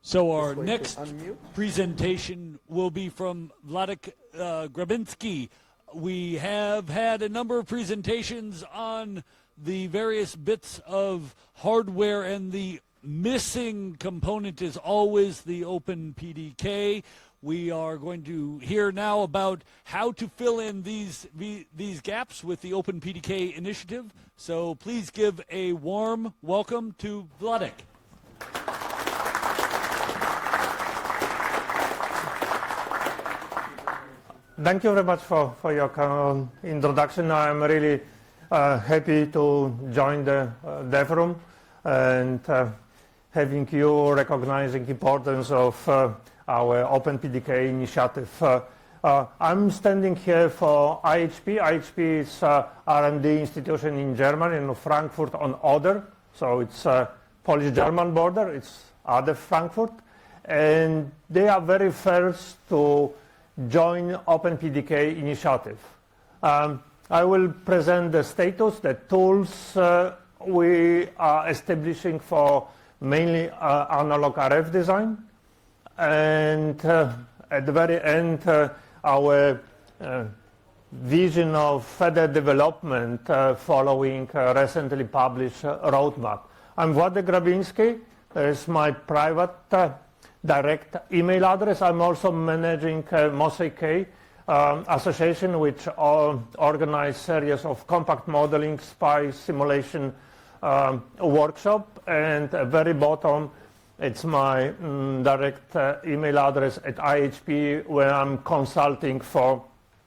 So our next presentation will be from Wladek Grabinski. We have had a number of presentations on the various bits of hardware, and the missing component is always the Open PDK. We are going to hear now about how to fill in these gaps with the Open PDK initiative. So please give a warm welcome to Wladek. Thank you very much for your introduction. I'm really happy to join the DevRoom and having you recognizing the importance of our Open PDK initiative. I'm standing here for IHP. IHP is R&D institution in Germany, in Frankfurt on Oder. So it's Polish-German border. It's Oder Frankfurt. And they are very first to join Open PDK initiative. I will present the status, the tools we are establishing for mainly analog RF design, and at the very end our vision of further development following recently published roadmap. I'm Władek Grabinski. It's my private direct email address. I'm also managing Mosaic association, which organize series of compact modeling, SPICE simulation workshop. And at very bottom, it's my direct email address at IHP, where I'm consulting for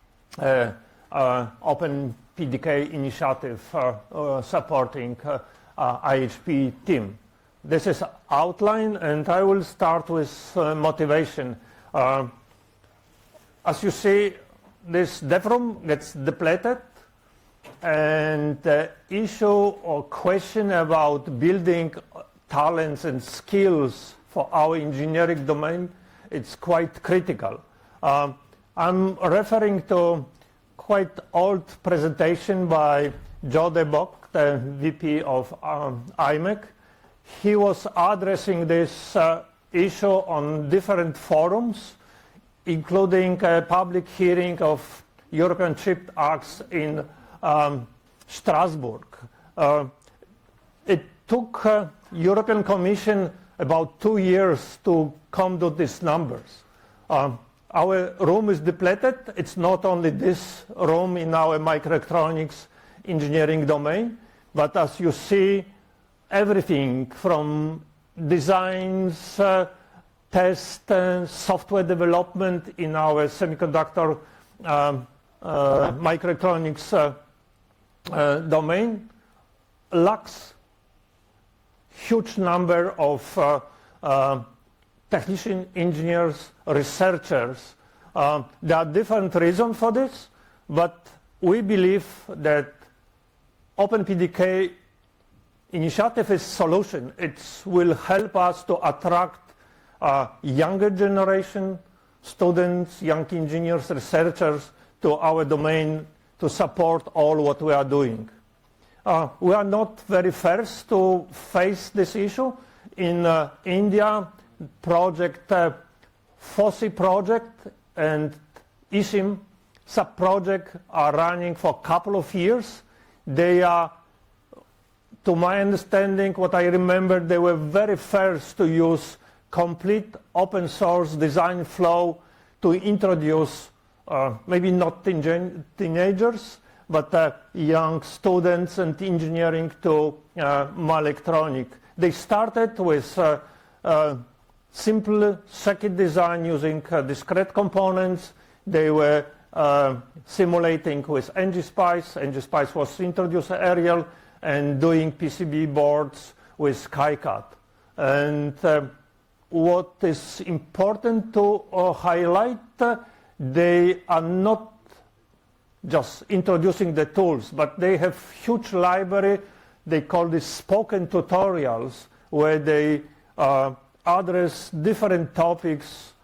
Open PDK initiative supporting IHP team. This is outline, and I will start with motivation. As you see, this DevRoom gets depleted, and the issue or question about building talents and skills for our engineering domain, it's quite critical. I'm referring to quite old presentation by Joe DeBock, the VP of IMEC. He was addressing this issue on different forums, including a public hearing of European Chip Acts in Strasbourg. It took European Commission about 2 years to come to these numbers. Our room is depleted. It's not only this room in our microelectronics engineering domain, but as you see, everything from designs, test, software development in our semiconductor microelectronics domain lacks huge number of technician engineers, researchers. There are different reasons for this, but we believe that Open PDK initiative is solution. It will help us to attract younger generation, students, young engineers, researchers to our domain to support all what we are doing. We are not very first to face this issue. In India, project FOSI project and ISIM sub-project are running for a couple of years. They are, to my understanding, what I remember, they were very first to use complete open source design flow to introduce maybe not teenagers, but young students and engineering to electronic. They started with simple circuit design using discrete components. They were simulating with ngSpice. ngSpice was introduced earlier, and doing PCB boards with KiCad. And what is important to highlight, they are not just introducing the tools, but they have huge library. They call this spoken tutorials, where they address different topics